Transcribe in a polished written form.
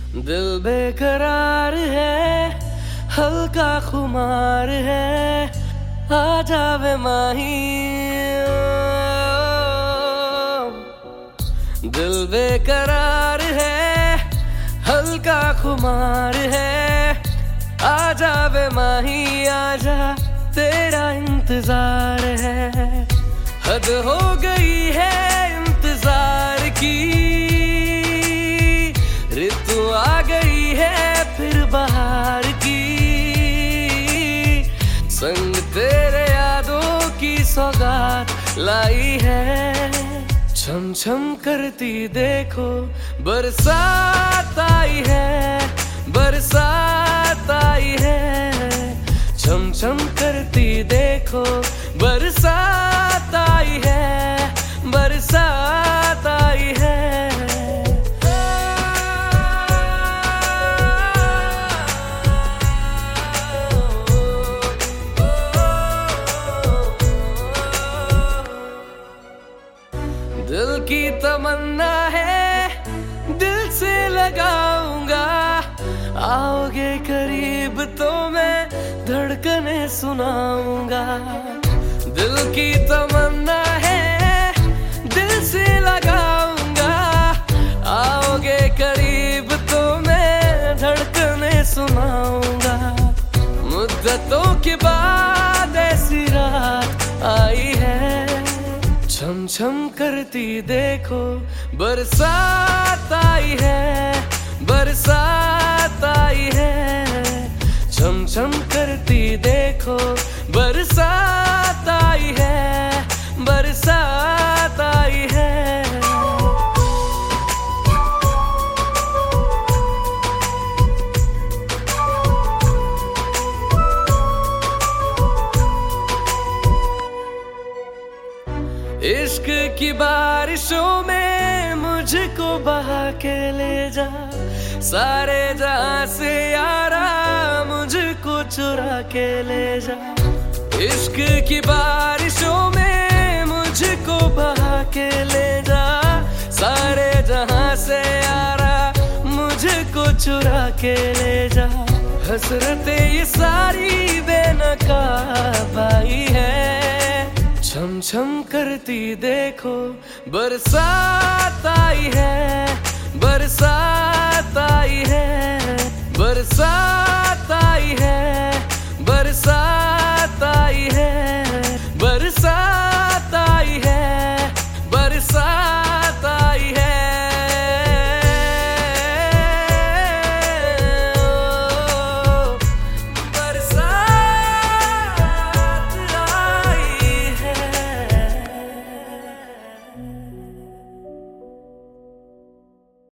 दिल बेकरार है, हल्का खुमार है, आ जावे माही। दिल बेकरार है, हल्का खुमार है, आ जावे माही, आजा तेरा इंतजार है। हद हो गई है इंतजार की, ऋतु आ गई है फिर बहार की। संग तेरे यादों की सौगात लाई है, छम छम करती देखो बरसात आई है, बरसात आई है। छम छम करती देखो बरसात आई है, बरसात आई है। दिल की तमन्ना है, दिल से लगाऊंगा, आओगे करीब तो मैं धड़कने सुनाऊंगा। दिल की तमन्ना है, दिल से लगाऊंगा, आओगे करीब तो मैं धड़कने सुनाऊंगा। मुद्दतों के बाद ऐसी रात आई है, छम छम करती देखो बरसात आई है, बरसात आई है। छम छम करती देखो बरसात आई है, बरसात आई है। इश्क की बारिशों में मुझको बहा के ले जा, सारे जहां से यारा मुझको चुरा के ले जा। इश्क की बारिशों में मुझको बहा के ले जा, सारे जहां से यारा मुझको चुरा के ले जा। हसरतें ये सारी बेनकाब आई है, छम छम करती देखो बरसात आई है, बरसात आई है, बरसात।